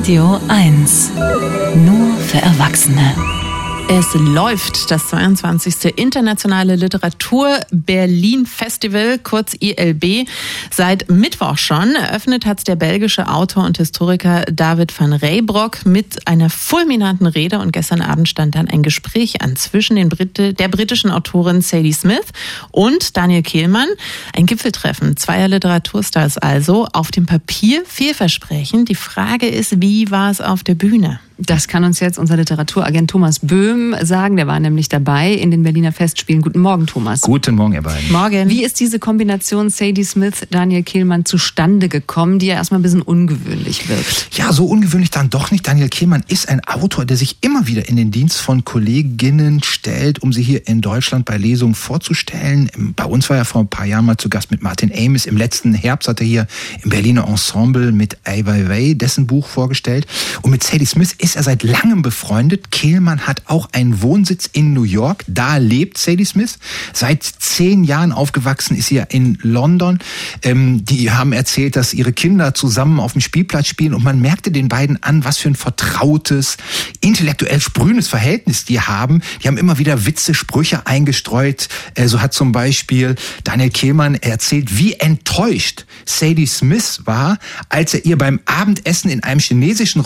Radio 1. Nur für Erwachsene. Es läuft das 22. Internationale Literatur Berlin Festival, kurz ILB. Seit Mittwoch schon eröffnet hat es der belgische Autor und Historiker David van Reybrouck mit einer fulminanten Rede. Und gestern Abend stand dann ein Gespräch an zwischen der britischen Autorin Sadie Smith und Daniel Kehlmann. Ein Gipfeltreffen zweier Literaturstars also. Auf dem Papier vielversprechend. Die Frage ist, wie war es auf der Bühne? Das kann uns jetzt unser Literaturagent Thomas Böhm sagen. Der war nämlich dabei in den Berliner Festspielen. Guten Morgen, Thomas. Guten Morgen, ihr beiden. Morgen. Wie ist diese Kombination Sadie Smith, Daniel Kehlmann zustande gekommen, die ja erstmal ein bisschen ungewöhnlich wirkt? Ja, so ungewöhnlich dann doch nicht. Daniel Kehlmann ist ein Autor, der sich immer wieder in den Dienst von Kolleginnen stellt, um sie hier in Deutschland bei Lesungen vorzustellen. Bei uns war er vor ein paar Jahren mal zu Gast mit Martin Amis. Im letzten Herbst hat er hier im Berliner Ensemble mit Ai Weiwei dessen Buch vorgestellt. Und mit Sadie Smith ist er seit langem befreundet. Kehlmann hat auch einen Wohnsitz in New York. Da lebt Sadie Smith. Seit 10 Jahren aufgewachsen ist sie ja in London. Die haben erzählt, dass ihre Kinder zusammen auf dem Spielplatz spielen. Und man merkte den beiden an, was für ein vertrautes, intellektuell sprühendes Verhältnis die haben. Die haben immer wieder Witze, Sprüche eingestreut. So hat zum Beispiel Daniel Kehlmann erzählt, wie enttäuscht Sadie Smith war, als er ihr beim Abendessen in einem chinesischen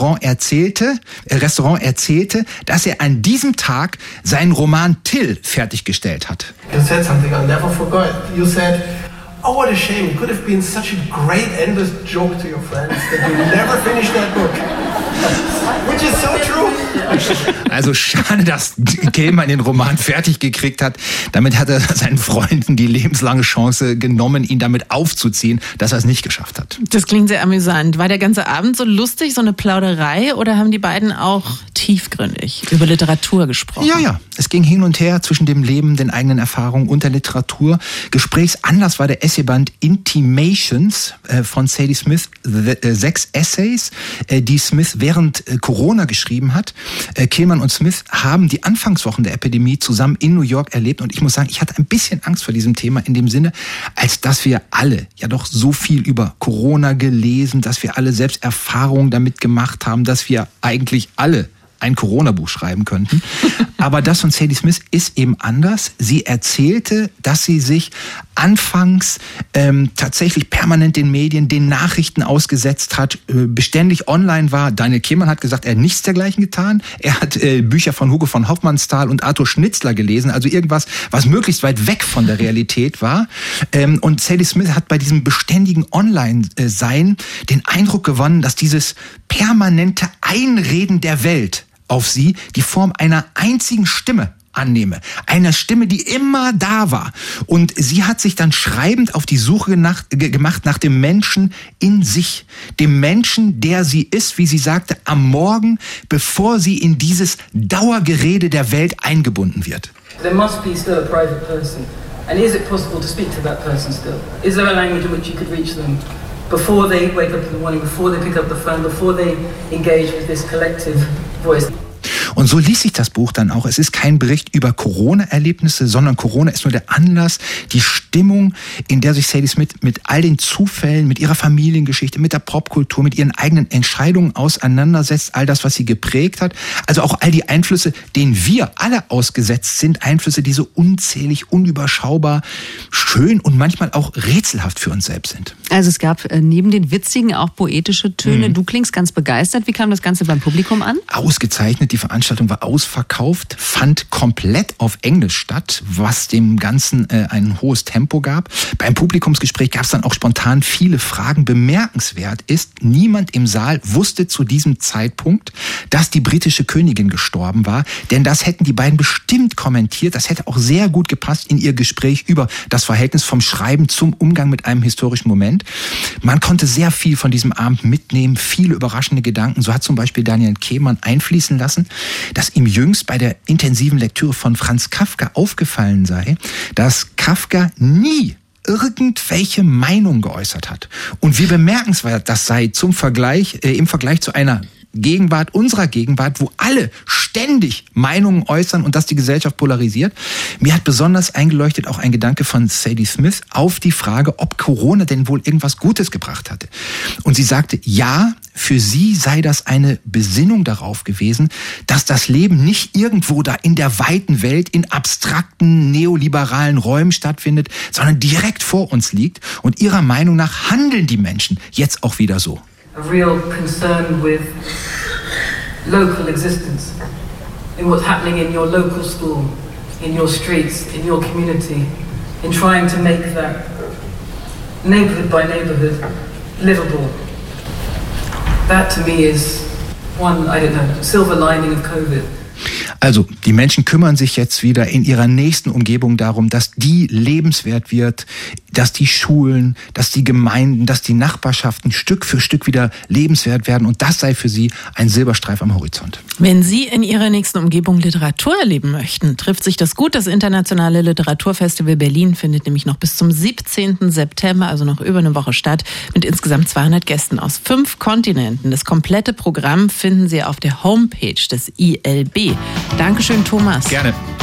Restaurant erzählte, dass er an diesem Tag seinen Roman Till fertiggestellt hat. You said something I'll never forget. You said, "Oh, what a shame. It could have been such a great endless joke to your friends that you never finished that book." Which is so true. Also schade, dass Kehlmann den Roman fertig gekriegt hat. Damit hat er seinen Freunden die lebenslange Chance genommen, ihn damit aufzuziehen, dass er es nicht geschafft hat. Das klingt sehr amüsant. War der ganze Abend so lustig, so eine Plauderei, oder haben die beiden auch tiefgründig über Literatur gesprochen? Ja. Es ging hin und her zwischen dem Leben, den eigenen Erfahrungen und der Literatur. Gesprächsanlass war der Essayband Intimations von Sadie Smith, 6 Essays, die Smith während Corona geschrieben hat. Kehlmann und Smith haben die Anfangswochen der Epidemie zusammen in New York erlebt. Und ich muss sagen, ich hatte ein bisschen Angst vor diesem Thema in dem Sinne, als dass wir alle ja doch so viel über Corona gelesen, dass wir alle selbst Erfahrungen damit gemacht haben, dass wir eigentlich alle ein Corona-Buch schreiben könnten. Aber das von Sadie Smith ist eben anders. Sie erzählte, dass sie sich anfangs tatsächlich permanent den Medien, den Nachrichten ausgesetzt hat, beständig online war. Daniel Kehlmann hat gesagt, er hat nichts dergleichen getan. Er hat Bücher von Hugo von Hofmannsthal und Arthur Schnitzler gelesen, also irgendwas, was möglichst weit weg von der Realität war. Und Sadie Smith hat bei diesem beständigen Online-Sein den Eindruck gewonnen, dass dieses permanente Einreden der Welt auf sie die Form einer einzigen Stimme annehme. Einer Stimme, die immer da war. Und sie hat sich dann schreibend auf die Suche gemacht nach dem Menschen in sich. Dem Menschen, der sie ist, wie sie sagte, am Morgen, bevor sie in dieses Dauergerede der Welt eingebunden wird. There must be still a private person. And is it possible to speak to that person still? Is there a language in which you could reach them before they wake up in the morning, before they pick up the phone, before they engage with this collective voice? Und so liest sich das Buch dann auch. Es ist kein Bericht über Corona-Erlebnisse, sondern Corona ist nur der Anlass, die Stimmung, in der sich Sadie Smith mit all den Zufällen, mit ihrer Familiengeschichte, mit der Popkultur, mit ihren eigenen Entscheidungen auseinandersetzt, all das, was sie geprägt hat. Also auch all die Einflüsse, denen wir alle ausgesetzt sind, Einflüsse, die so unzählig, unüberschaubar, schön und manchmal auch rätselhaft für uns selbst sind. Also es gab neben den witzigen auch poetische Töne. Du klingst ganz begeistert. Wie kam das Ganze beim Publikum an? Ausgezeichnet. Die Veranstaltung war ausverkauft, fand komplett auf Englisch statt, was dem Ganzen ein hohes Tempo gab. Beim Publikumsgespräch gab es dann auch spontan viele Fragen. Bemerkenswert ist, niemand im Saal wusste zu diesem Zeitpunkt, dass die britische Königin gestorben war, denn das hätten die beiden bestimmt kommentiert. Das hätte auch sehr gut gepasst in ihr Gespräch über das Verhältnis vom Schreiben zum Umgang mit einem historischen Moment. Man konnte sehr viel von diesem Abend mitnehmen, viele überraschende Gedanken. So hat zum Beispiel Daniel Kehlmann einfließen lassen, dass ihm jüngst bei der intensiven Lektüre von Franz Kafka aufgefallen sei, dass Kafka nie irgendwelche Meinung geäußert hat. Und wie bemerkenswert das sei im Vergleich zu einer Gegenwart, unserer Gegenwart, wo alle ständig Meinungen äußern und das die Gesellschaft polarisiert. Mir hat besonders eingeleuchtet auch ein Gedanke von Sadie Smith auf die Frage, ob Corona denn wohl irgendwas Gutes gebracht hatte. Und sie sagte, ja, für sie sei das eine Besinnung darauf gewesen, dass das Leben nicht irgendwo da in der weiten Welt in abstrakten neoliberalen Räumen stattfindet, sondern direkt vor uns liegt. Und ihrer Meinung nach handeln die Menschen jetzt auch wieder so. A real concern with local existence, in what's happening in your local school, in your streets, in your community, in trying to make that neighborhood by neighborhood livable. That to me is one, I don't know, silver lining of COVID. Also, die Menschen kümmern sich jetzt wieder in ihrer nächsten Umgebung darum, dass die lebenswert wird, dass die Schulen, dass die Gemeinden, dass die Nachbarschaften Stück für Stück wieder lebenswert werden. Und das sei für sie ein Silberstreif am Horizont. Wenn Sie in Ihrer nächsten Umgebung Literatur erleben möchten, trifft sich das gut. Das Internationale Literaturfestival Berlin findet nämlich noch bis zum 17. September, also noch über eine Woche statt, mit insgesamt 200 Gästen aus 5 Kontinenten. Das komplette Programm finden Sie auf der Homepage des ILB. Dankeschön, Thomas. Gerne.